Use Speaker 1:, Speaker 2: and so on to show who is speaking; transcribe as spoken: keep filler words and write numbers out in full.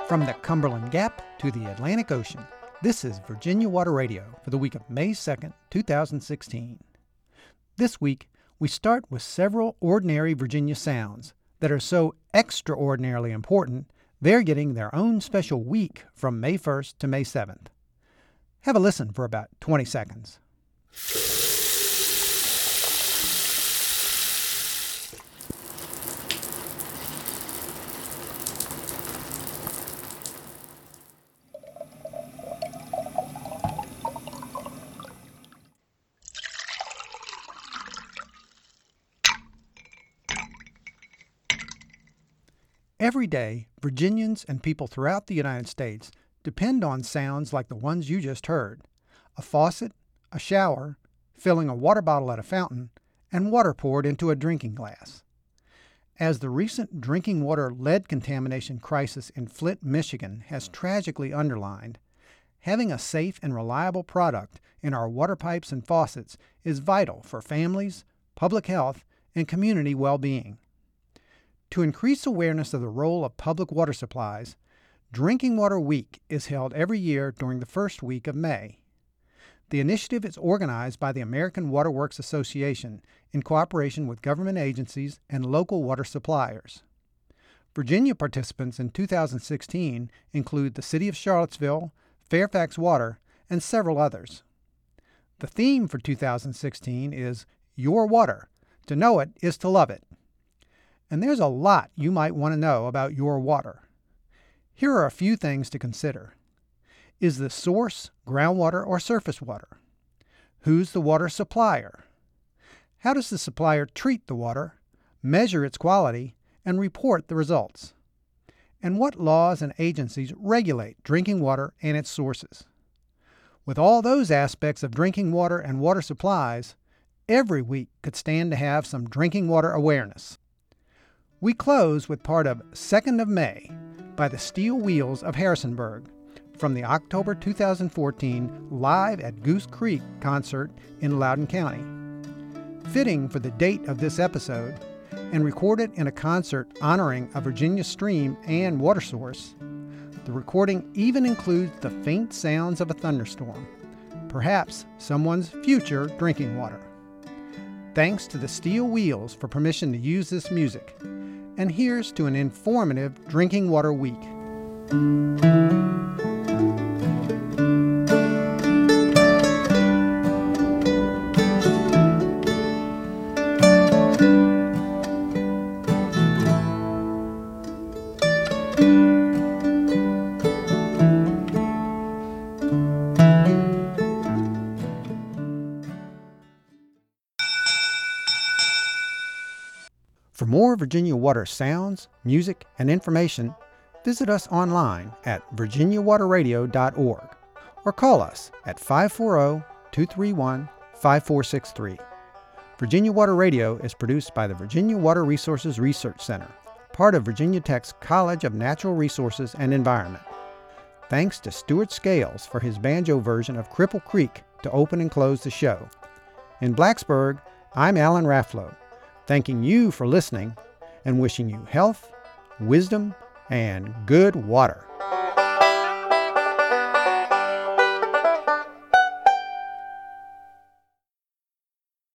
Speaker 1: From the Cumberland Gap to the Atlantic Ocean, this is Virginia Water Radio for the week of May second, two thousand sixteen. This week, we start with several ordinary Virginia sounds that are so extraordinarily important, they're getting their own special week from May first to May seventh. Have a listen for about twenty seconds. Every day, Virginians and people throughout the United States depend on sounds like the ones you just heard: a faucet, a shower, filling a water bottle at a fountain, and water poured into a drinking glass. As the recent drinking water lead contamination crisis in Flint, Michigan has tragically underlined, having a safe and reliable product in our water pipes and faucets is vital for families, public health, and community well-being. To increase awareness of the role of public water supplies, Drinking Water Week is held every year during the first week of May. The initiative is organized by the American Water Works Association in cooperation with government agencies and local water suppliers. Virginia participants in two thousand sixteen include the City of Charlottesville, Fairfax Water, and several others. The theme for two thousand sixteen is Your Water. To know it is to love it. And there's a lot you might want to know about your water. Here are a few things to consider. Is the source groundwater or surface water? Who's the water supplier? How does the supplier treat the water, measure its quality, and report the results? And what laws and agencies regulate drinking water and its sources? With all those aspects of drinking water and water supplies, every week could stand to have some drinking water awareness. We close with part of Second of May by the Steel Wheels of Harrisonburg from the October two thousand fourteen Live at Goose Creek concert in Loudoun County. Fitting for the date of this episode, and recorded in a concert honoring a Virginia stream and water source, the recording even includes the faint sounds of a thunderstorm, perhaps someone's future drinking water. Thanks to the Steel Wheels for permission to use this music. And here's to an informative Drinking Water Week. For more Virginia Water sounds, music, and information, visit us online at virginia water radio dot org or call us at five four zero, two three one, five four six three. Virginia Water Radio is produced by the Virginia Water Resources Research Center, part of Virginia Tech's College of Natural Resources and Environment. Thanks to Stuart Scales for his banjo version of Cripple Creek to open and close the show. In Blacksburg, I'm Alan Rafflow, thanking you for listening and wishing you health, wisdom, and good water.